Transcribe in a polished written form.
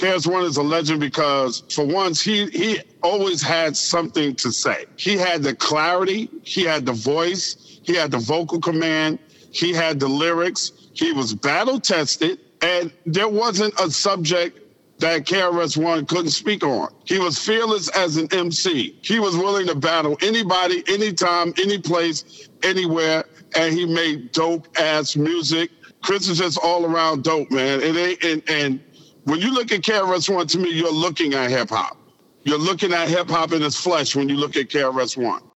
KRS-One is a legend because, for once, he always had something to say. He had the clarity, he had the voice, he had the vocal command, he had the lyrics, he was battle-tested, and there wasn't a subject that KRS-One couldn't speak on. He was fearless as an MC. He was willing to battle anybody, anytime, any place, anywhere, and he made dope-ass music. Chris is just all around dope, man. And when you look at KRS-One, to me, you're looking at hip-hop. You're looking at hip-hop in its flesh when you look at KRS-One.